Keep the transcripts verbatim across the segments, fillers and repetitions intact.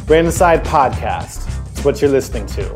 Brain Inside Podcast. It's what you're listening to.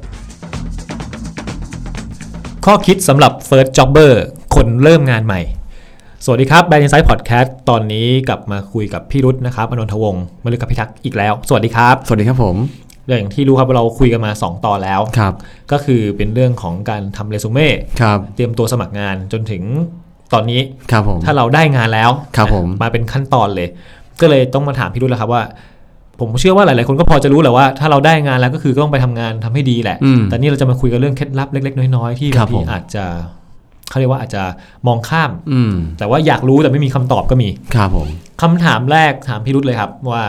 ข้อคิดสำหรับ First Jobber คนเริ่มงานใหม่สวัสดีครับ Brain Inside Podcast ตอนนี้กลับมาคุยกับพี่รุธนะครับอานนทวงศ์มาเลยกับพี่ทักษ์อีกแล้วสวัสดีครับสวัสดีครับผมอย่างที่รู้ครับเราคุยกันมาสองตอนแล้วครับก็คือเป็นเรื่องของการทำเรซูเม่เตรียมตัวสมัครงานจนถึงตอนนี้ครับผมถ้าเราได้งานแล้วครับผมมาเป็นขั้นตอนเลยก็เลยต้องมาถามพี่รุธแล้วครับว่าผมเชื่อว่าหลายๆคนก็พอจะรู้แหละว่าถ้าเราได้งานแล้วก็คือก็ต้องไปทำงานทำให้ดีแหละแต่นี่เราจะมาคุยกันเรื่องเคล็ดลับเล็กๆน้อยๆที่บางทีอาจจะเขาเรียกว่าอาจจะมองข้ามแต่ว่าอยากรู้แต่ไม่มีคำตอบก็มีครับผมคำถามแรกถามพี่รุธเลยครับว่า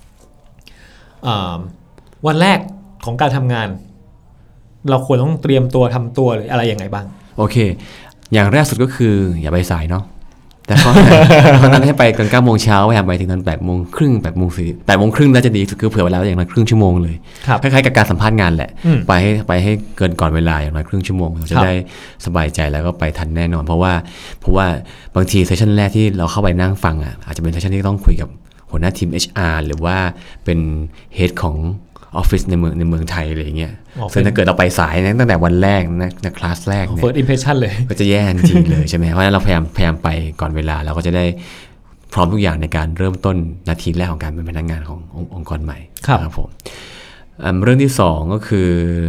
วันแรกของการทำงานเราควรต้องเตรียมตัวทำตัวหรืออะไรยังไงบ้างโอเคอย่างแรกสุดก็คืออย่าไปสายเนาะแต่เขาเขานั้นให้ไปกันเก้าโมงเช้าพยายามไปถึงตอนแปดโมงครึ่งแปดโมงสี่แปดโมงครึ่งน่าจะดีสุดคือเผื่อเวลาอย่างน้อยครึ่งชั่วโมงเลยคล้ายๆกับการสัมภาษณ์งานแหละไปให้ไปให้เกินก่อนเวลาอย่างน้อยครึ่งชั่วโมงเราจะได้สบายใจแล้วก็ไปทันแน่นอนเพราะว่าเพราะว่าบางทีเซสชั่นแรกที่เราเข้าไปนั่งฟังอ่ะอาจจะเป็นเซสชั่นที่ต้องคุยกับหัวหน้าทีม เอช อาร์ หรือว่าเป็นเฮดของออฟฟิศในเมืองในเมืองไทยอะไรอย่างเงี้ยซึ่งถ้าเกิดเราไปสายนะตั้งแต่วันแรกนะในคลาสแรกเนี่ย first impression เลยก็จะแย่จริงเลยใช่ไหมเพราะฉะนั้นเราพยายามพยายามไปก่อนเวลาเราก็จะได้พร้อมทุกอย่างในการเริ่มต้นนาทีแรกของการเป็นพนักงานขององค์กรใหม่ครับผมเรื่องที่สองก็คือ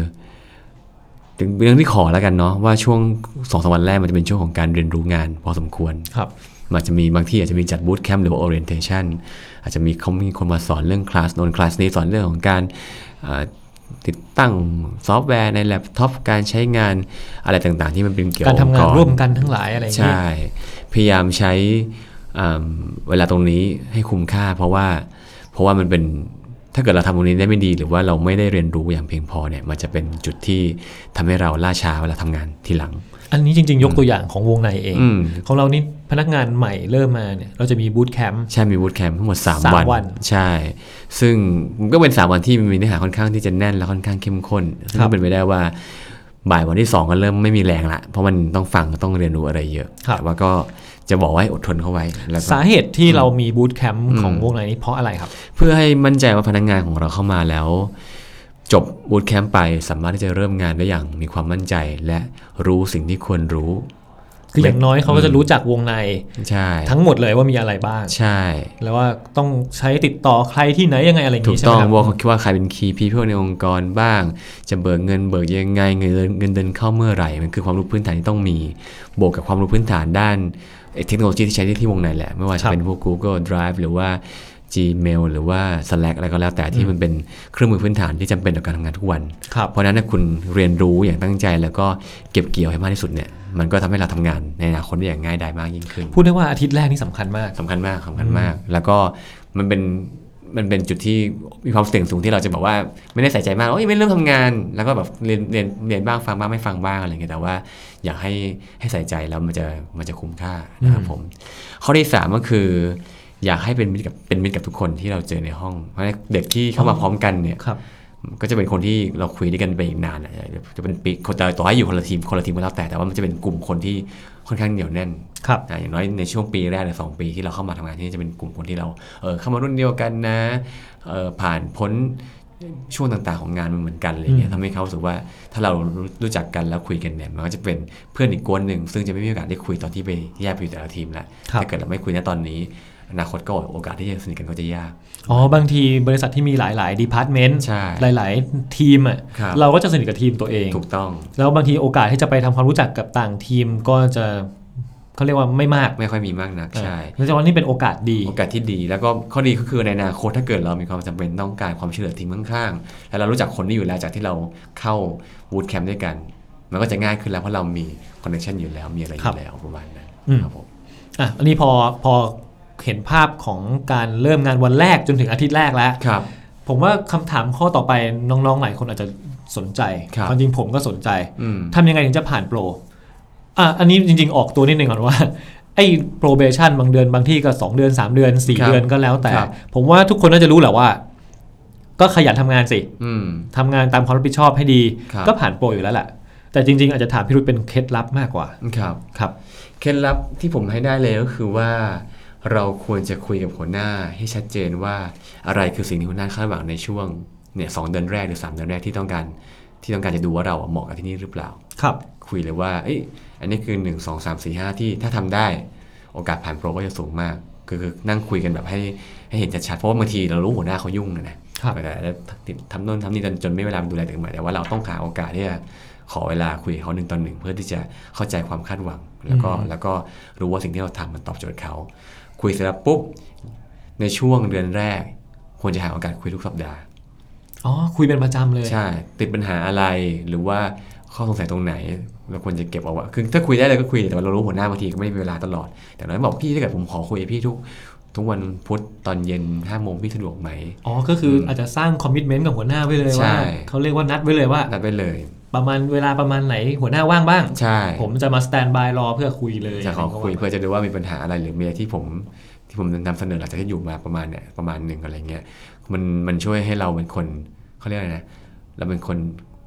เรื่องที่ขอแล้วกันเนาะว่าช่วง สองถึงสาม วันแรกมันจะเป็นช่วงของการเรียนรู้งานพอสมควรครับอาจจะมีบางที่อาจจะมีจัดบูตแคมป์หรือว่า orientation อาจจะมีเขามีคนมาสอนเรื่องคลาสโน้นคลาสนี้สอนเรื่องของการติดตั้งซอฟต์แวร์ในแล็ปท็อปการใช้งานอะไรต่างๆที่มันเป็นเกี่ยวกับการทำงานร่วมกันทั้งหลายอะไรอย่างนี้ใช่พยายามใช้เวลาตรงนี้ให้คุ้มค่าเพราะว่าเพราะว่ามันเป็นถ้าเกิดเราทำตรงนี้ได้ไม่ดีหรือว่าเราไม่ได้เรียนรู้อย่างเพียงพอเนี่ยมันจะเป็นจุดที่ทำให้เราล่าช้าเวลาทำงานทีหลังอันนี้จริงๆยกตัวอย่างของวงในเองของเรานี่พนักงานใหม่เริ่มมาเนี่ยเราจะมีบูตแคมป์ใช่มีบูตแคมป์ทั้งหมดสามวันใช่ซึ่งมันก็เป็นสามวันที่มีเนื้อหาค่อนข้างที่จะแน่นและค่อนข้างเข้มข้นซึ่งก็เป็นไปได้ว่าบ่ายวันที่สองก็เริ่มไม่มีแรงละเพราะมันต้องฟังต้องเรียนรู้อะไรเยอะแต่ว่าก็จะบอกว่าให้อดทนเข้าไว้แล้วสาเหตุที่เรามีบูตแคมป์ของวงในนี้เพราะอะไรครับเพื่อให้มั่นใจว่าพนักงานของเราเข้ามาแล้วจบบูตแคมป์ไปสามารถที่จะเริ่มงานได้อย่างมีความมั่นใจและรู้สิ่งที่ควรรู้คืออย่างน้อยเขาก็จะรู้จักวงในทั้งหมดเลยว่ามีอะไรบ้างใช่แล้วว่าต้องใช้ติดต่อใครที่ไหนยังไงอะไรอย่างนี้ใช่ไหมครับถูกต้องว่าเขาคิดว่าใครเป็นคีย์พีเพิลในองค์กรบ้างจะเบิกเงินเบิกยังไงเงินเงินเดือนเข้าเมื่อไหร่มันคือความรู้พื้นฐานที่ต้องมีบวกกับความรู้พื้นฐานด้านเทคโนโลยีที่ใช้ที่วงในแหละไม่ว่าจะเป็นพวก Google Drive หรือว่า Gmail หรือว่า Slack อะไรก็แล้วแต่ที่มันเป็นเครื่องมือพื้นฐานที่จำเป็นต่อการทำงานทุกวันเพราะฉะนั้นถ้าคุณเรียนรู้อย่างตั้งใจแล้วก็เก็บเกี่ยวให้มากที่สุดเนี่ยมันก็ทำให้เราทำงานในอนาคตได้อย่างง่ายดายมากยิ่งขึ้นพูดได้ว่าอาทิตย์แรกนี่สำคัญมากสำคัญมากสำคัญมากแล้วก็มันเป็นมันเป็นจุดที่มีความเสี่ยงสูงที่เราจะบอกว่าไม่ได้ใส่ใจมากโอ้ยไม่เริ่มทำงานแล้วก็แบบเรียนเรียนเรียนบ้างฟังบ้างไม่ฟังบ้างอะไรเงี้ยแต่ว่าอยากให้ให้ใส่ใจแล้วมันจะมันจะคุ้มค่านะครับผมข้อที่สามก็คืออยากให้เป็นมิตรกับเป็นมิตรกับทุกคนที่เราเจอในห้องเพราะเด็กที่เข้ามาพร้อมกันเนี่ยก็จะเป็นคนที่เราคุยด้วยกันไปอีกนานจะเป็นปีคนต่อให้อยู่คนละทีมคนละทีมก็แล้วแต่แต่ว่ามันจะเป็นกลุ่มคนที่ค่อนข้างเหนียวแน่นอย่างน้อยในช่วงปีแรกหรือสองปีที่เราเข้ามาทำงานที่นี่จะเป็นกลุ่มคนที่เราเออเข้ามารุ่นเดียวกันนะเออผ่านพ้นช่วงต่างๆของงานมันเหมือนกันอะไรเงี้ยทำให้เขารู้สึกว่าถ้าเรารู้จักกันแล้วคุยกันเนี่ยมันก็จะเป็นเพื่อนอีกกวนหนึ่งซึ่งจะไม่มีโอกาสได้คุยตอนที่ไปแยกไปอยู่แต่ละทีมแล้วถ้าเกิดเราไม่คุยในตอนนี้อนาคตก็โอกาสที่จะสนิทกันก็จะยากอ๋อบางทีบริษัทที่มีหลายๆดีพาร์ตเมนต์หลายๆทีมอ่ะเราก็จะสนิทกับทีมตัวเองถูกต้องแล้วบางทีโอกาสที่จะไปทำความรู้จักกับต่างทีมก็จะเขาเรียกว่าไม่มากไม่ค่อยมีมากนักใช่เพราะฉะนั้นนี่เป็นโอกาสดีโอกาสที่ดีแล้วก็ข้อดีก็คือในอนาคตถ้าเกิดเรามีความจำเป็นต้องการความช่วยเหลือทีมข้างๆแล้วเรารู้จักคนที่อยู่แล้วจากที่เราเข้าบูตแคมป์ด้วยกันมันก็จะง่ายขึ้นแล้วเพราะเรามีคอนเนคชั่นอยู่แล้วมีอะไรอยู่แล้วประมาณนั้นครับผมอ่ะอันนี้พอพอเห็นภาพของการเริ่มงานวันแรกจนถึงอาทิตย์แรกแล้วผมว่าคำถามข้อต่อไปน้องๆหลายคนอาจจะสนใจความจริงผมก็สนใจทำยังไงถึงจะผ่านโปรอ่ะอันนี้จริงๆออกตัวนิดนึงก่อนว่าไอ้ probation บางเดือนบางที่ก็สองเดือนสามเดือนสี่เดือนก็แล้วแต่ผมว่าทุกคนน่าจะรู้แหละว่าก็ขยันทำงานสิทำงานตามความรับผิดชอบให้ดีก็ผ่านโปรอยู่แล้วแหละแต่จริงๆอาจจะถามพี่รุธเป็นเคล็ดลับมากกว่าครับครับเคล็ดลับที่ผมให้ได้เลยก็คือว่าเราควรจะคุยกับหัวหน้าให้ชัดเจนว่าอะไรคือสิ่งที่หัวหน้าคาดหวังในช่วงเนี่ยสองเดือนแรกหรือสามเดือนแรกที่ต้องการที่ต้องการจะดูว่าเราเหมาะกับที่นี่หรือเปล่าครับคุยเลยว่าเอ้ยอันนี้คือหนึ่ง สอง สาม สี่ ห้าที่ถ้าทำได้โอกาสผ่านโปรก็จะสูงมากคือคือนั่งคุยกันแบบให้ให้เห็นชัดๆเพราะว่าบางทีเรารู้หัวหน้าเขายุ่งนะแต่ทำโน่นทำนี่จนจนไม่เวลาดูแลตัวเองแต่ว่าเราต้องหาโอกาสที่จะขอเวลาคุยเขาหนึ่งต่อหนึ่งเพื่อที่จะเข้าใจความคาดหวังแล้วก็แล้วก็รู้ว่าสิ่งที่เราทำมันตอบโจทย์เขาคุยเสร็จแล้วปุ๊บในช่วงเดือนแรกควรจะหาโอกาสคุยทุกสัปดาห์อ๋อคุยเป็นประจำเลยใช่ติดปัญหาอะไรหรือว่าข้อสงสัยตรงไหนเราควรจะเก็บเอาไว้คือถ้าคุยได้เลยก็คุยแต่ว่าเรารู้หัวหน้าบางทีก็ไม่มีเวลาตลอดแต่น้อยบอกพี่ถ้าเกิดผมขอคุยพี่ทุกทุกวันพุธตอนเย็นห้าโมงพี่สะดวกไหมอ๋อก็คืออาจจะสร้างคอมมิตเมนต์กับหัวหน้าไว้เลยว่าเขาเรียกว่านัดไว้เลยว่านัดไว้เลยประมาณเวลาประมาณไหนหัวหน้าว่างบ้างใช่ผมจะมาสแตนบายรอเพื่อคุยเลยจะขอคุยเพื่อจะดูว่ามีปัญหาอะไรหรือมีอะไรที่ผมที่ผมนำเสนอหลังจากที่อยู่มาประมาณเนี่ยประมาณหนึ่งอะไรเงี้ยมันมันช่วยให้เราเป็นคนเขาเรียกอะไรนะเราเป็นคน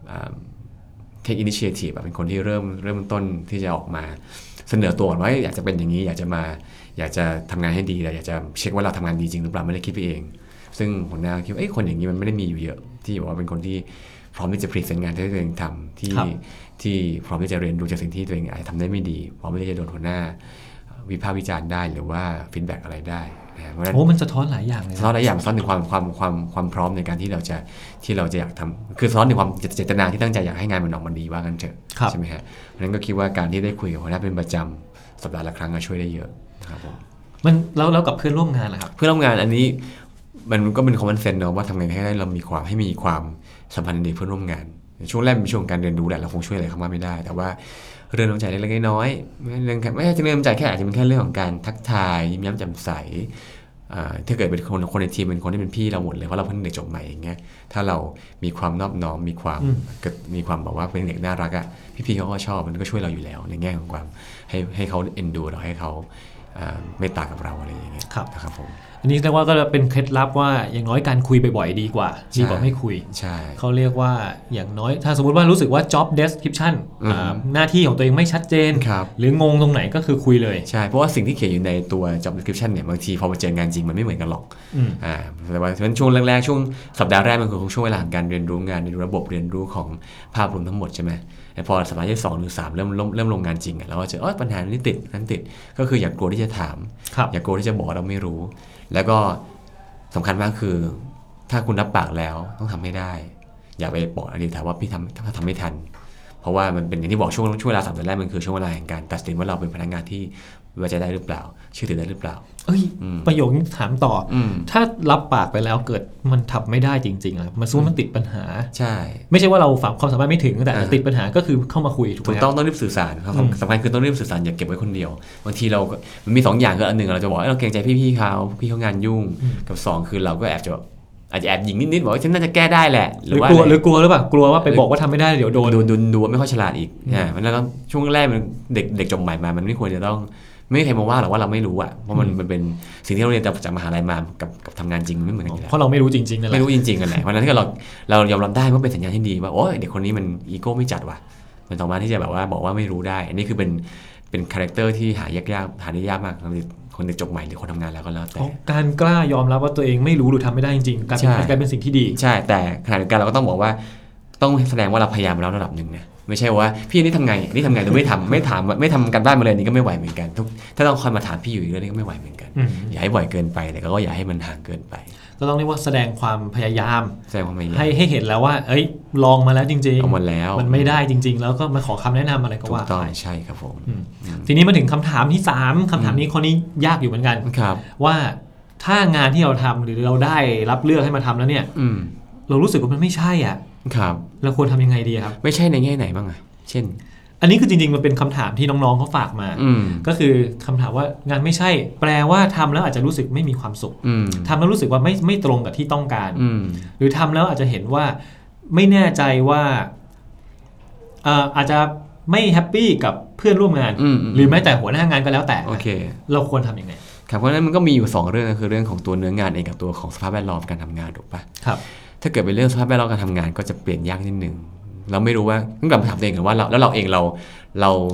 take initiative เป็นคนที่เริ่มเริ่มต้นที่จะออกมาเสนอตัวว่าอยากจะเป็นอย่างนี้อยากจะมาอยากจะทำงานให้ดีอยากจะเช็คว่าเราทำงานดีจริงหรือเปล่าไม่ได้คิดไปเองซึ่งหัวหน้าคิดว่าคนอย่างนี้มันไม่ได้มีอยู่เยอะที่บอกว่าเป็นคนที่พร้อมที่จะพรีเซนต์งานที่ตัวเองทำที่ที่พร้อมที่จะเรียนรู้จากสิ่งที่ตัวเองอาจจะทำได้ไม่ดีพร้อมที่จะโดนหัวหน้าวิพากษ์วิจารณ์ได้หรือว่าฟีดแบ็กอะไรได้โอ้มันสะท้อนหลายอย่างเลยสะท้อนหลายอย่างสะท้อนถึงความความความความพร้อมในการที่เราจะที่เราจะอยากทำคือสะท้อนถึงความเจตนาที่ตั้งใจอยากให้งานมันออกมาดีว่ากันเถอะใช่ไหมฮะเพราะฉะนั้นก็คิดว่าการที่ได้คุยกับหัวหน้าเป็นประจำสัปดาห์ละครั้งก็ช่วยได้เยอะนะครับผมมันแล้วแล้วกับเพื่อนร่วมงานล่ะครับเพื่อนร่วมงานอันนี้มันก็เป็นคอมมอนเซนส์เนาะว่าทำไงให้ได้เรามีความให้มีความสัมพันธ์ในเพื่อนร่วมงานช่วงแรกเป็นช่วงการเรียนรู้แหละเราคงช่วยอะไรเขามากไม่ได้แต่ว่าเรื่องน้ำใจเล็กๆน้อยๆเรื่องไม่ใช่เรื่องน้ำใจแค่อาจจะเป็นแค่เรื่องของการทักทายยิ้มแย้มแจ่มใสถ้าเกิดเป็นคนคนในทีมเป็นคนที่เป็นพี่เราหมดเลยเพราะเราเพิ่งเด็กจบใหม่อย่างเงี้ยถ้าเรามีความนอบน้อมมีความมีความแบบว่าเป็นเด็กน่ารักอ่ะพี่ๆเขาก็ชอบมันก็ช่วยเราอยู่แล้วในแง่ของความให้ให้เขาเอ็นดูเราให้เขาเมตตากับเราอะไรอย่างเงี้ยนะครับผมอันนี้เรียกว่าก็เป็นเคล็ดลับว่าอย่างน้อยการคุยบ่อยๆดีกว่าดีกว่าไม่คุยใช่เขาเรียกว่าอย่างน้อยถ้าสมมติว่ารู้สึกว่า job description หน้าที่ของตัวเองไม่ชัดเจนหรืองงตรงไหนก็คือคุยเลยใช่เพราะว่าสิ่งที่เขียนอยู่ในตัว job description เนี่ยบางทีพอมาเจองานจริงมันไม่เหมือนกันหรอกอ่าแต่ว่าช่วงแรกๆช่วงสัปดาห์แรกมันคือช่วงเวลาของการเรียนรู้งานเรียนรู้ระบบเรียนรู้ของภาพรวมทั้งหมดใช่ไหมพอสัปดาห์ที่สองหรือสามเริ่มเริ่มเริ่มลงงานจริงเราก็จะอ๋อปัญหานี้ติดนั้นติดก็คืออย่ากลัวที่จะถามอย่ากลัวที่จะบอกเราไม่รู้แล้วก็สำคัญมากคือถ้าคุณรับปากแล้วต้องทำให้ได้อย่าไปบอกอะไรแต่ว่าพี่ทำถ้าทำไม่ทันเพราะว่ามันเป็นอย่างที่บอกช่วงช่วงเวลาสามเดือนแรกมันคือช่วงเวลาแห่งการตัดสินว่าเราเป็นพนักงานที่ไว้ใจได้หรือเปล่าเชื่อถือได้หรือเปล่าเอ้ยประโยคนี้ถามต่อถ้ารับปากไปแล้วเกิดมันทำไม่ได้จริงๆอ่ะมันสู้มันติดปัญหาใช่ไม่ใช่ว่าเราฝังความสามารถไม่ถึงแต่ติดปัญหาก็คือเข้ามาคุยถูกไหมถูกต้องต้องรีบสื่อสารครับสำคัญคือต้องรีบสื่อสารอย่าเก็บไว้คนเดียวบางทีเรามันมีสองอย่างคืออันหนึ่งเราจะบอกเราเกรงใจพี่ๆเขาพี่เขางานยุ่งกับสองคือเราก็แอบจะอาจจะแอบหยิงนิดๆบอกว่าฉันน่าจะแก้ได้แหละหรือว่ากลัวหรือกลัวหรือเปล่ากลัวว่าไปบอกว่าทำไม่ได้เดี๋ยวโดนดูดูดูไม่ค่อยฉลาดอีกอ่าแล้วก็ช่วงแรกมันเด็กเด็กจบใหม่มามันไม่ควรจะต้องไม่มีใครมาว่าหรอกว่าเราไม่รู้อ่ะเพราะมันมันเป็นสิ่งที่เราเรียนจากมหาลัยมากับกับทำงานจริงไม่เหมือนกันเพราะเราไม่รู้จริงๆนั่นแหละไม่รู้จริงๆกันแหละเพราะนั้นถ้าเราเรายอมรับได้ว่าเป็นสัญญาณที่ดีว่าโอ้ยเด็กคนนี้มันอีโก้ไม่จัดว่ะมันสามารถที่จะแบบว่าบอกว่าไม่รู้ได้อันนี้คือเป็นเป็นคาแรคเตอร์ที่หายากยากหาได้ยากมากคนเด็กจบใหม่หรือคนทำงานแล้วก็แล้วแต่การกล้ายอมรับว่าตัวเองไม่รู้หรือทำไม่ได้จริงๆการเป็นการเป็นสิ่งที่ดีใช่แต่ขณะเดียวกันเราก็ต้องบอกว่าต้องแสดงว่าเราพยายามแล้วระดับหนึ่งนะไม่ใช่ว่าพี่นี่ทำไงนี่ทำไงแต่ไม่ทำไม่ถามไม่ทำกันบ้านมาเลยนี่ก็ไม่ไหวเหมือนกันทุกถ้าต้องคอยมาถามพี่อยู่อีกเรื่องนี้ก็ไม่ไหวเหมือนกันอย่าให้บ่อยเกินไปแต่ก็อย่าให้มันห่างเกินไปก็ต้องเรียกว่าแสดงความพยายามแสดงความพยายามให้ให้เห็นแล้วว่าเอ้ยลองมาแล้วจริงๆลองมาแล้วมันไม่ได้จริงๆแล้วก็มาขอคำแนะนำอะไรก็ว่าถูกต้องใช่ครับผมทีนี้มาถึงคำถามที่สามคำถามนี้ข้อนี้ยากอยู่เหมือนกันว่าถ้างานที่เราทำหรือเราได้รับเลือกให้มาทำแล้วเนี่ยเรารู้สึกว่ามันไม่ใช่อ่ะเราควรทำยังไงดีครับไม่ใช่ในแง่ไหนบ้างอ่ะเช่นอันนี้คือจริงๆมันเป็นคำถามที่น้องๆเขาฝากมาก็คือคำถามว่างานไม่ใช่แปลว่าทำแล้วอาจจะรู้สึกไม่มีความสุขทำแล้วรู้สึกว่าไม่ไม่ตรงกับที่ต้องการหรือทำแล้วอาจจะเห็นว่าไม่แน่ใจว่าอาจจะไม่แฮปปี้กับเพื่อนร่วมงานหรือแม้แต่หัวหน้างานก็แล้วแต่เราควรทำยังไงครับเพราะฉะนั้นมันก็มีอยู่สองเรื่องคือเรื่องของตัวเนื้องานเองกับตัวของสภาพแวดล้อมการทำงานถูกปะครับถ้าเกิดเป็นเรื่องสภาพแวดล้อมการทำงานก็จะเปลี่ยนยากนิดนึงเราไม่รู้ว่าต้องกลับมาถามตัวเองกันว่าเราแล้วเราเองเราเรา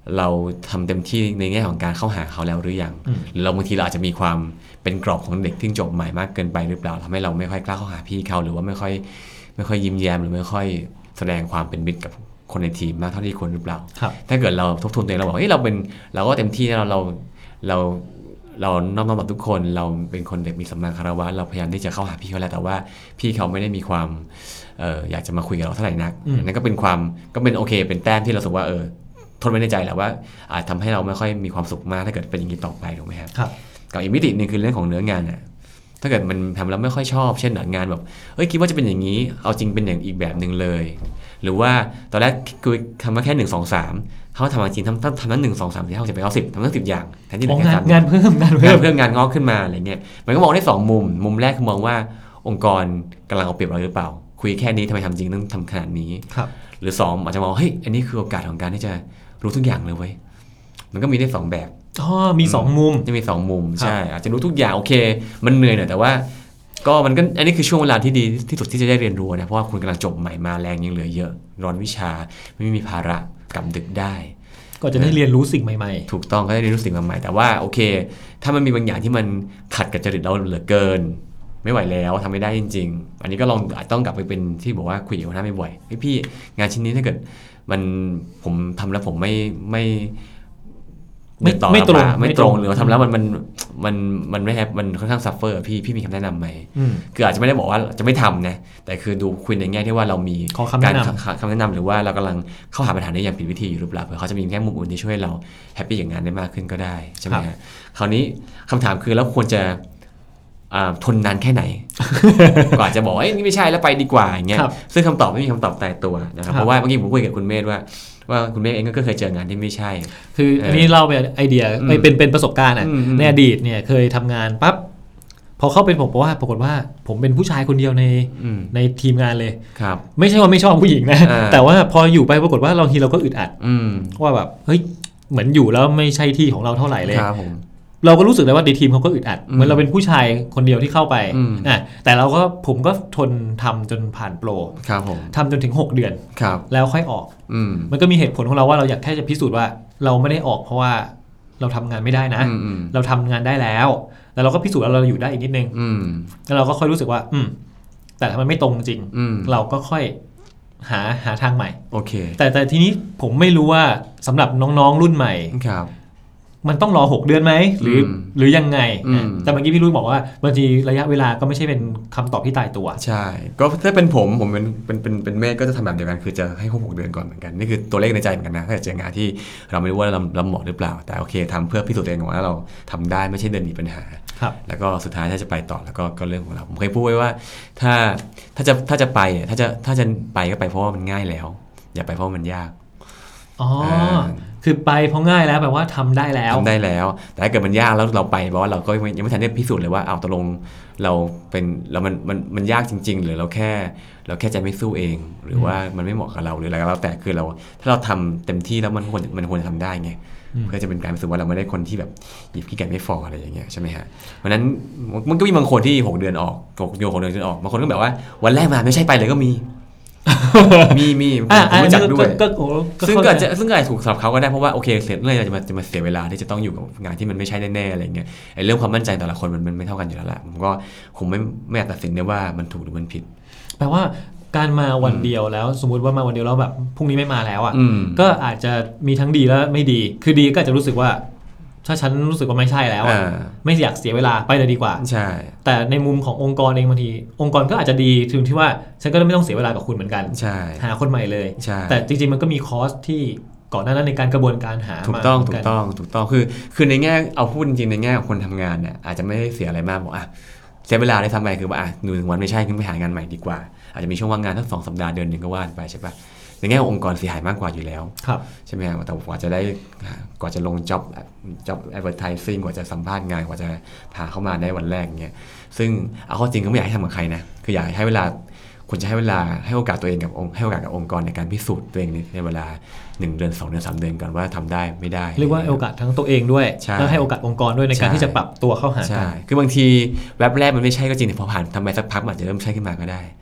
เราทำเต็มที่ในแง่ของการเข้าหาเขาแล้วหรือยังหรือเราบางทีเราอาจจะมีความเป็นกรอบของเด็กที่จบใหม่มากเกินไปหรือเปล่าทำให้เราไม่ค่อยกล้าเข้าหาพี่เขาหรือว่าไม่ค่อยไม่ค่อยยิ้มแย้มหรือไม่ค่อยแสดงความเป็นมิตรกับคนในทีมมากเท่าที่ควรหรือเปล่าถ้าเกิดเราทบทวนตัวเองเราบอกเฮ้ยเราเป็นเราก็เต็มที่เราเราเราเราน้อมรับทุกคนเราเป็นคนเด็กมีสัมมาคารวะเราพยายามที่จะเข้าหาพี่เขาแล้วแต่ว่าพี่เขาไม่ได้มีความเอ่ออยากจะมาคุยกับเราเท่าไหร่นักนั่นก็เป็นความก็เป็นโอเคเป็นแต้มที่เราสึกว่าเออทนไว้ในใจแหละว่าอาจทำให้เราไม่ค่อยมีความสุขมากถ้าเกิดเป็นอย่างนี้ต่อไปถูกไหมครับกับอีกมิตินึงคือเรื่องของเนื้องานน่ะถ้าเกิดมันทำแล้วไม่ค่อยชอบเช่นงานแบบเอ้ยคิดว่าจะเป็นอย่างนี้เอาจริงเป็นอย่างอีกแบบนึงเลยหรือว่าตอนแรกคือทำมาแค่หนึ่งสองสามเขาทำจริงทำทำนั้นหนึ่งสองสามสี่ห้าจะไปเอาสิบทำทั้งสิบอย่างแทนที่จะแค่สามงานเพิ่มงานเพิ่มเพิ่มงานงอกขึ้นมาอะไรเงี้ยมันก็มองได้สองมุมมุมแรกคือมองว่าองค์กรกำลังเอาเปรียบเราหรือเปล่าคุยแค่นี้ทำไมทำจริงต้องทำขนาดนี้หรือสองอาจจะมองเฮ้ยอันนี้คือโอกาสของการที่จะรู้ทุกอย่างเลยเว้ยมันก็มีได้สองแบบอ๋อมีสองมุมจะมีสองมุมใช่อาจจะรู้ทุกอย่างโอเคมันเหนื่อยหน่อยแต่ว่าก็มันก็อันนี้คือช่วงเวลาที่ดีที่สุดที่จะได้เรียนรู้นะเพราะว่าคุณกำลังจบใหม่มาแรงยังเหลือเยอะร้อนวิชาไม่มีภาระกำดึกได้ก็จะได้เรียนรู้สิ่งใหม่ๆถูกต้องก็ได้เรียนรู้สิ่งใหม่ๆแต่ว่าโอเคถ้ามันมีบางอย่างที่มันขัดกับจริตเราเหลือเกินไม่ไหวแล้วทำไม่ได้จริงๆอันนี้ก็ลองต้องกลับไปเป็นที่บอกว่าคุยกับหัวหน้าไม่บ่อยพี่งานชิ้นนี้ถ้าเกิดมันผมทำแล้วผมไม่ไม่ไม่ไม่ตรงไม่ตรงหรือว่าทำแล้วมันมันมันมันไม่แฮปมันค่อนข้างซัฟเฟอร์พี่พี่มีคำแนะนำไหมคืออาจจะไม่ได้บอกว่าจะไม่ทำนะแต่คือดูคุยในแง่ที่ว่าเรามีการคำแนะนำหรือว่าเรากำลังเข้าหาปัญหาได้อย่างผิดวิธีอยู่หรือเปล่าเผื่อเขาจะมีแง่มุมอื่นที่ช่วยเราแฮปปี้อย่างงานได้มากขึ้นก็ได้ใช่ไหมฮะคราวนี้คำถามคือแล้วควรจะทนนานแค่ไหน กว่าจะบอกว่านี่ไม่ใช่แล้วไปดีกว่าอย่างเงี้ยซึ่งคำตอบไม่มีคำตอบตายตัวนะครับเพราะว่าเมื่อกี้ผมคุยกับคุณเมธว่าว่าคุณเมฆเองก็เคยเจองานที่ไม่ใช่คืออันนี้เล่าเป็นไอเดียเป็นเป็นประสบการณ์อ่ะในอดีตเนี่ยเคยทำงานปั๊บพอเข้าเป็นผมบอกว่าปรากฏว่าผมเป็นผู้ชายคนเดียวในในทีมงานเลยครับไม่ใช่ว่าไม่ชอบผู้หญิงนะแต่ว่าพออยู่ไปปรากฏว่าบางทีเราก็อึดอัดว่าแบบเฮ้ยเหมือนอยู่แล้วไม่ใช่ที่ของเราเท่าไหร่เลยเราก็รู้สึกได้ว่าในทีมเขาก็อึดอัดเหมือนเราเป็นผู้ชายคนเดียวที่เข้าไปอ่ะแต่เราก็ผมก็ทนทำจนผ่านโปรทำจนถึงหกเดือนแล้วค่อยออกมันก็มีเหตุผลของเราว่าเราอยากแค่จะพิสูจน์ว่าเราไม่ได้ออกเพราะว่าเราทำงานไม่ได้นะเราทำงานได้แล้วแล้วเราก็พิสูจน์ว่าเราอยู่ได้อีกนิดนึงแล้วเราก็ค่อยรู้สึกว่าอืมแต่ถ้ามันไม่ตรงจริงเราก็ค่อยหาหาทางใหม่โอเคแต่แต่ทีนี้ผมไม่รู้ว่าสำหรับน้องๆรุ่นใหม่มันต้องรอหกเดือนไหมหรือหรือยังไงแต่เมื่อกี้พี่ลุยบอกว่าบางทีระยะเวลาก็ไม่ใช่เป็นคำตอบที่ตายตัวใช่ก็ถ้าเป็นผมผมเป็นเป็นเป็นเป็นเมฆก็จะทำแบบเดียวกันคือจะให้ครบหกเดือนก่อนเหมือนกันนี่คือตัวเลขในใจเหมือนกันนะถ้าเจองานที่เราไม่รู้ว่าเราเราเหมาะหรือเปล่าแต่โอเคทำเพื่อพิสูจน์ตัวเองว่าเราทำได้ไม่ใช่เดินหนีปัญหาแล้วก็สุดท้ายถ้าจะไปต่อแล้วก็ก็เรื่องของเราผมเคยพูดไว้ว่าถ้าถ้าจะถ้าจะไปถ้าจะถ้าจะไปก็ไปเพราะว่ามันง่ายแล้วอย่าไปเพราะมันยากอ๋อคือไปเพราะง่ายแล้วแปลว่าทำได้แล้วทำได้แล้วแต่ถ้าเกิดมันยากแล้วเราไปเพราะว่าเราก็ยังไม่ทันได้พิสูจน์เลยว่าเอาตกลงเราเป็นเรามันมันมันยากจริงๆหรือเราแค่เราแค่ใจไม่สู้เองหรือว่ามันไม่เหมาะกับเราหรืออะไรก็แล้วแต่คือเราถ้าเราทำเต็มที่แล้วมันควรมันควรจะทำได้ไงเพื่อจะเป็นการรู้สึกว่าเราไม่ได้คนที่แบบหยิบขี้ไก่ไม่ฟออะไรอย่างเงี้ยใช่ไหมฮะเพราะนั้นมันก็มีบางคนที่หกเดือนออกหกเดือนหกเดือนจนออกบางคนก็แบบว่าวันแรกมาไม่ใช่ไปเลยก็มีมีมีผมรู้จักด้วยซึ่งก็จะซึ่งก็อาจถูกสำหรับเขาก็ได้เพราะว่าโอเคเสร็จเรื่องอะไรจะมาจะมาเสียเวลาที่จะต้องอยู่กับงานที่มันไม่ใช่แน่ๆอะไรเงี้ยไอ้เรื่องความมั่นใจแต่ละคนมันมันไม่เท่ากันอยู่แล้วแหละผมก็คงไม่ไม่ตัดสินได้ว่ามันถูกหรือมันผิดแปลว่าการมาวันเดียวแล้วสมมุติว่ามาวันเดียวแล้วแบบพรุ่งนี้ไม่มาแล้วอ่ะก็อาจจะมีทั้งดีและไม่ดีคือดีก็อาจจะรู้สึกว่าถ้าฉันรู้สึกว่าไม่ใช่แล้วไม่อยากเสียเวลาไปเลยดีกว่าใช่แต่ในมุมขององค์กรเองบางทีองค์กรก็อาจจะดีถึงที่ว่าฉันก็ไม่ต้องเสียเวลากับคุณเหมือนกันหาคนใหม่เลยแต่จริงๆมันก็มีคอสที่ก่อนหน้านั้นในการกระบวนการหาถูกต้องถูกต้องถูกต้องคือคือในแง่เอาพูดจริงๆในแง่ของคนทำงานเนี่ยอาจจะไม่ได้เสียอะไรมากบอกอ่ะเสียเวลาได้ทำไมคือว่าอ่ะหนึ่งวันไม่ใช่ขึ้นไปหางานใหม่ดีกว่าอาจจะมีช่วงว่างงานทั้งสองสัปดาห์เดือนหนึ่งก็ว่าไปใช่ปะในแง่ขององค์กรเสียหายมากกว่าอยู่แล้วใช่ไหมครับแต่กว่าจะได้กว่าจะลง job job advertising กว่าจะสัมภาษณ์งานกว่าจะพาเข้ามาได้วันแรกเงี้ยซึ่งเอาข้อจริงก็ไม่อยากให้ทำกับใครนะคืออยากให้เวลาควรจะให้เวลาให้โอกาสตัวเองกับองค์ให้โอกาสกับองค์กรในการพิสูจน์ตัวเองในเวลาหนึ่งเดือนสองเดือนสามเดือนก่อนว่าทำได้ไม่ได้เรียกว่าโอกาสทั้งตัวเองด้วยแล้วให้โอกาสองค์กรด้วยในการที่จะปรับตัวเข้าหากันคือบางทีแวบแรกมันไม่ใช่ก็จริงแต่พอผ่านทำไปสักพักมันจะเริ่มใช่ขึ้นมาก็ได้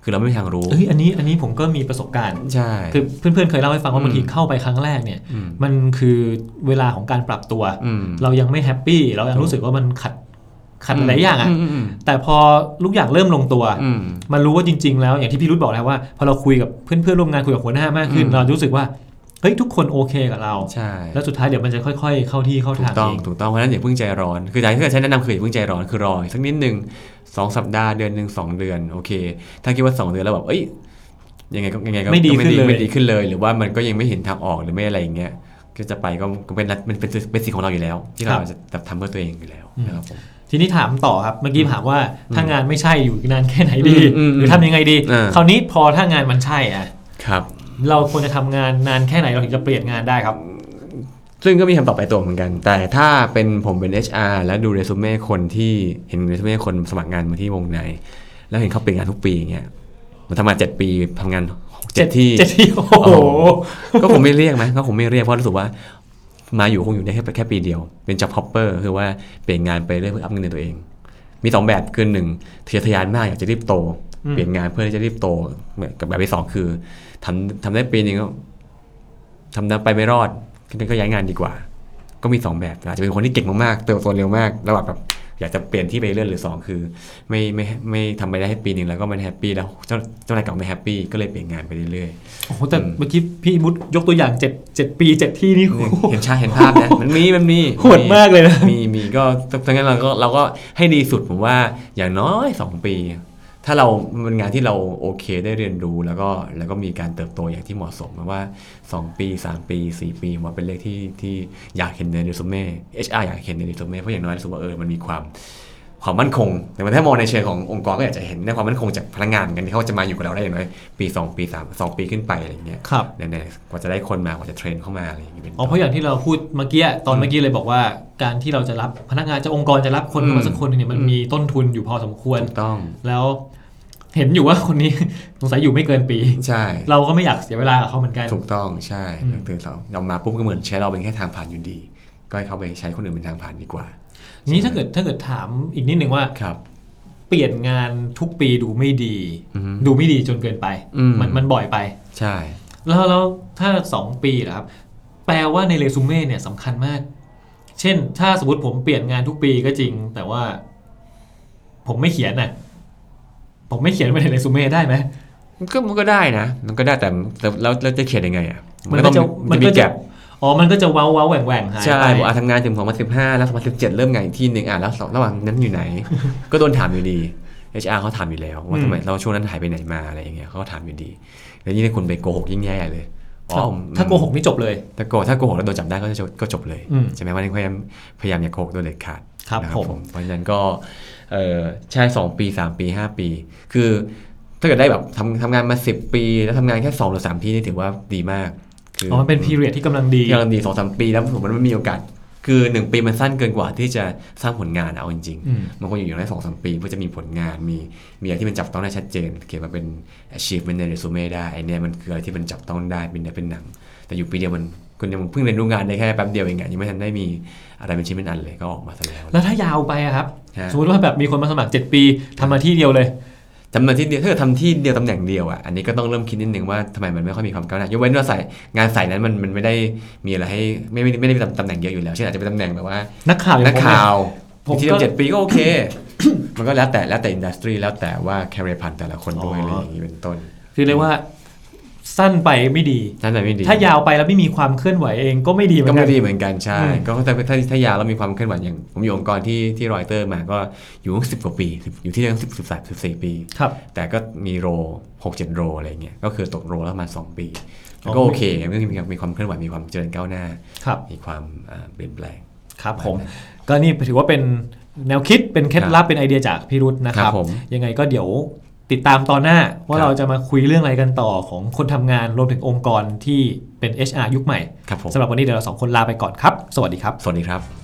คือเราไม่มีทางรู้เอ้ยอันนี้อันนี้ผมก็มีประสบการณ์ใช่คือเพื่อนๆเคยเล่าให้ฟังว่าบางทีเข้าไปครั้งแรกเนี่ยมันคือเวลาของการปรับตัวเรายังไม่แฮปปี้เรายังรู้สึกว่ามันขัดขัดหลายอย่างอ่ะแต่พอทุกอย่างเริ่มลงตัวมันรู้ว่าจริงๆแล้วอย่างที่พี่รุธบอกแล้วว่าพอเราคุยกับเพื่อนๆร่วมงานคุยกับหัวหน้ามากขึ้นเรารู้สึกว่าเฮ้ยทุกคนโอเคกับเราใช่แล้วสุดท้ายเดี๋ยวมันจะค่อยๆเข้าที่เข้าทางเองถูกต้องเพราะฉะนั้นอย่าเพิ่งใจร้อนคือใจที่เคยใช้แนะนำคืออย่าเพิ่งใจร้อนคือรอสักนิดนึงสองสัปดาห์เดือนนึงสองเดือนโอเคถ้าคิดว่าสองเดือนแล้วแบบเอ้ยยังไงก็ยังไงก็ไม่ดีขึ้นเลยไม่ดีขึ้นเลยหรือว่ามันก็ยังไม่เห็นทางออกหรือไม่อะไรอย่างเงี้ยก็จะไปก็เป็นมันเป็นเป็นสิ่งของเราอยู่แล้วที่เราจะทำเพื่อตัวเองอยู่แล้วนะครับผมทีนี้ถามต่อครับเมื่อกี้ถามว่าถ้างานไม่ใช่อยู่นานแค่ไหนดีหรือทำยังไงดีคราวนี้พอถ้างานมันใช่อ่ะครับเราควรจะทำงานนานแค่ไหนเราถึงจะเปลี่ยนงานได้ครับซึ่งก็มีคำตอบไปตัวเหมือนกันแต่ถ้าเป็นผมเป็น เอช อาร์ แล้วดูเรซูเม่คนที่เห็นเรซูเม่คนสมัครงานมาที่วงในแล้วเห็นเขาเปลี่ยนงานทุกปีอย่างเงี้ยมันทำมาเจ็ดปีทำงานเจ็ดที่เจ็ดที่โอ้โหก็คงไม่เรียกมั้ยก็คงไม่เรียกเพราะรู้สึกว่ามาอยู่คงอยู่ได้แค่แค่ปีเดียวเป็น job hopper คือว่าเปลี่ยนงานไปเรื่อยเพื่ออัพเงินในตัวเองมีสองแบบคือหนึ่งทะเยอทะยานมากอยากจะรีบโตเปลี่ยนงานเพื่อที่จะรีบโตกับแบบที่สองคือทำทำได้ปีนึงก็ทำได้ไปไม่รอดก็ย้ายงานดีกว่าก็มีสองแบบอาจจะเป็นคนที่เก่งมากๆเติบโตเร็วมากแล้วแบบอยากจะเปลี่ยนที่ไปเรื่อยหรือสองคือไม่ไม่ไม่ทำไปได้ให้ปีนึงแล้วก็ไม่แฮปปี้แล้วเจ้าเจ้านายเก่าไม่แฮปปี้ก็เลยเปลี่ยนงานไปเรื่อยๆโอ้โหแต่เมื่อกี้พี่มุดยกตัวอย่างเจ็ด เจ็ดปีเจ็ดที่นี่เห็นชาเห็นภาพนะมันมีมันมีโหดมากเลยนะมีมีก็ดังนั้นเราก็เราก็ให้ดีสุดผมว่าอย่างน้อยสองปีถ้าเราเป็นงานที่เราโอเคได้เรียนรู้แล้วก็แล้วก็มีการเติบโตอย่างที่เหมาะสมว่าสองปีสามปีสี่ปีว่าเป็นเลขที่ที่อยากเห็นในเรซูเม่ เอช อาร์ อยากเห็นในเรซูเม่เพราะอย่างน้อยรู้สึกว่าเออมันมีความความมั่นคงแต่ถ้ามองในเชิงขององค์กรก็อยากจะเห็นในความมั่นคงจากพนักงานกันที่เขาจะมาอยู่กับเราได้อย่างน้อยปีสองปีสาม สองปีขึ้นไปอะไรอย่างเงี้ยครับแน่ๆกว่าจะได้คนมากว่าจะเทรนเข้ามาอะไรอย่างเงี้ยอ๋อเพราะอย่างที่เราพูดเมื่อกี้ตอนเมื่อกี้เลยบอกว่าการที่เราจะรับพนักงานจะองค์กรจะรับคนมาสักคนนึงเนี่ยมันมีต้นทุนอยู่พอสมควรถูกต้องแล้วเห็นอยู่ว่าคนนี้สงสัยอยู่ไม่เกินปีใช่เราก็ไม่อยากเสียเวลากับเขาเหมือนกันถูกต้องใช่คือเราเรามาปุ๊บก็เหมือนใช้เราเป็นแค่ทางผ่านอยู่ดีก็ให้เขาไปใช้คนอื่นเป็นทางผ่านดีกว่านี้ถ้าเกิดถ้าเกิดถามอีกนิดนึงว่าเปลี่ยนงานทุกปีดูไม่ดีดูไม่ดีจนเกินไปมันมันบ่อยไปใช่แล้วแล้วถ้าสองปีนะครับแปลว่าในเรซูเม่เนี่ยสำคัญมากเช่นถ้าสมมติผมเปลี่ยนงานทุกปีก็จริงแต่ว่าผมไม่เขียนน่ะผมไม่เขียนไปในเรซูเม่ได้ไหมก็มันก็ได้นะมันก็ได้แต่แล้วเราจะเขียนยังไงอ่ะมันก็จะมันก็จะอ๋อมันก็จะเว้าเว้าแหว่งแหว่งหายไปใช่ผมทำงานถึงสองพันสิบห้าแล้วสองพันสิบเจ็ดเริ่มงานอีกที่นึงอ่ะแล้วระหว่างนั้นอยู่ไหนก็โดนถามอยู่ดี เอช อาร์ เขาถามอยู่แล้วว่าทำไมเราช่วงนั้นหายไปไหนมาอะไรอย่างเงี้ยเขาก็ถามอยู่ดีแล้วยิ่งคุณไปโกหกยิ่งแย่เลยอ๋อถ้าโกหกนี่จบเลยถ้าโกถ้าโกหกแล้วโดนจับได้ก็จะก็จบเลยใช่ไหมวันนี้พยายามพยายามอย่าโกหกโดยเด็ดขาดนะครับผมเพราะฉะนั้นก็เออใช่สองปีสามปีห้าปีคือถ้าเกิดได้แบบทำทำงานมาสิบปีแล้วทำงานแค่สองหรือสามที่นี่ถือว่าดีมากคืออ๋อมันเป็น period ที่กำลังดีกำลังดี สองถึงสาม ปีแล้วผมว่ามันมีโอกาสคือหนึ่งปีมันสั้นเกินกว่าที่จะสร้างผลงานเอาจริงๆมันคงอยู่อย่างน้อย สองถึงสาม ปีเพื่อจะมีผลงานมีมีอะไรที่มันจับต้องได้ชัดเจนเขียนมาเป็น achievement ในเรซูเม่ได้ไอ้เนี่ยมันคืออะไรที่มันจับต้องได้เป็นเนื้อเป็นหนังแต่อยู่ปีเดียวมันคุณยังเพิ่งเรียนรู้งานได้แค่แป๊บเดียวเองยังไม่ทันได้มีอะไรเป็นชิ้นเป็นอันเลยก็ออกมาซะแล้วแล้วถ้ายาวไปอะครับสมมติว่าแบบมีคนมาสมัครเจ็ดปีทำมาที่เดียวเลยทำมาที่เดียวถ้าเกิดทำที่เดียวตำแหน่งเดียวอ่ะอันนี้ก็ต้องเริ่มคิดนิดนึงว่าทำไมมันไม่ค่อยมีความก้าวหน้ายกเว้นว่าใส่งานใส่นั้นมันมันไม่ได้มีอะไรให้ไม่ไม่ไม่ได้มีตำแหน่งเยอะอยู่แล้วเช่นอาจจะเป็นตำแหน่งแบบว่านักข่าวนักข่าวที่ทำเจ็ดปีก็โอเคมันก็แล้วแต่แล้วแต่อินดัสทรีแล้วแต่ว่าแคริเอร์พันแต่ละคนด้วยอะไรอย่างนี้เป็นต้นคือเรียกว่าสั้นไปไม่ดีสั้นไปไม่ดีถ้ายาวไปแล้วไม่มีความเคลื่อนไหวเองก็ไม่ดีเหมือนกันก็ไม่ดีเหมือนกันใช่ก็ถ้าถ้าถ้ายาวแล้วมีความเคลื่อนไหวอย่างผมอยู่องค์กรที่ที่รอยเตอร์มาก็อยู่ตั้งสิบกว่าปีอยู่ที่ตั้งสิบ สิบสาม สิบสี่ปีแต่ก็มีโร หก เจ็ด โรอะไรเงี้ยก็คือตกโรแล้วมาสองปีก็โอเคก็มีมีความเคลื่อนไหวมีความเจริญก้าวหน้ามีความเปลี่ยนแปลงครับผมก็นี่ถือว่าเป็นแนวคิดเป็นเคล็ดลับเป็นไอเดียจากพี่รุธนะครับยังไงก็เดี๋ยวติดตามตอนหน้าว่าเราจะมาคุยเรื่องอะไรกันต่อของคนทำงานรวมถึงองค์กรที่เป็น เอช อาร์ ยุคใหม่สำหรับวันนี้เดี๋ยวเราสองคนลาไปก่อนครับสวัสดีครับสวัสดีครับ